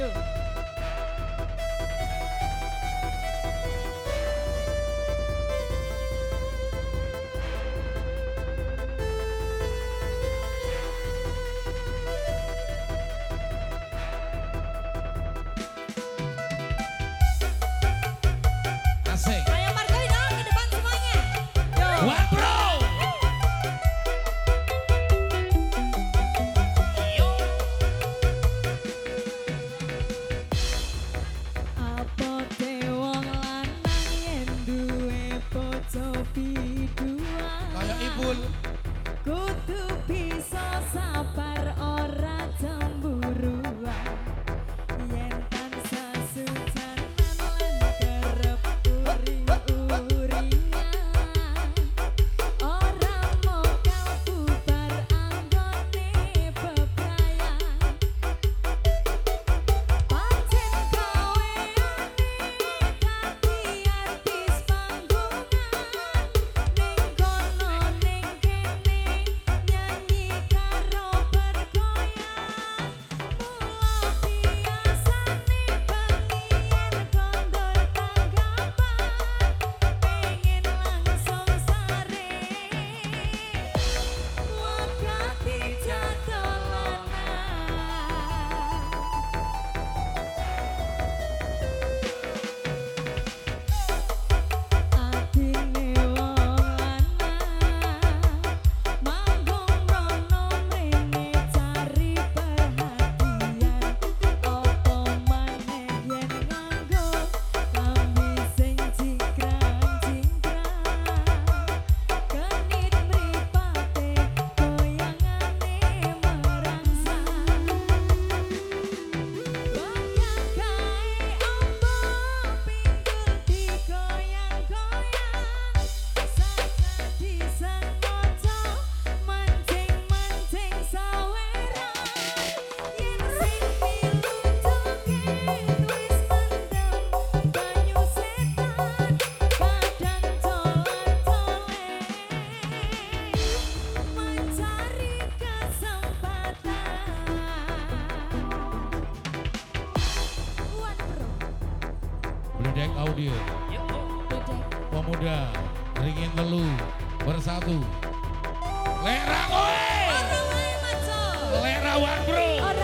Asik. Ayo Margoy dong ke depan semuanya. Yo. One bro. Apa te wong lanang yen duwe bojo biduan. Kayak ibul. Kudu bisa sabar ora cemburuan. Yen tansah sujanan lan kerep uring-uringan. Ora mokal bubar anggone bebrayan. Pancen kowe dadi artis panggungan. Ning kono ning kene nyanyi karo bergoyang. Mula biasane pengen kondol tanggapan. Pengen langsung sare wakati jadolanan. Atine wong lanang manggung rono mrene cari perhatian. Apa maneh yen nganggo klambi sing cingkrang-cingkrang. Kenit mripate goyangane merangsang. Bayang kae ombo pinggul digoyang-goyang. Sajadi sengaja mancing-mancing saweran. Yen sing milu joget wis mendem banyu setan. Kadang colek-colek mencari kesempatan. One bro. Bledek audio. Bedek. Pemuda ringin telu bersatu. Lera kowe. Ora wae maco. Lera one bro. Ora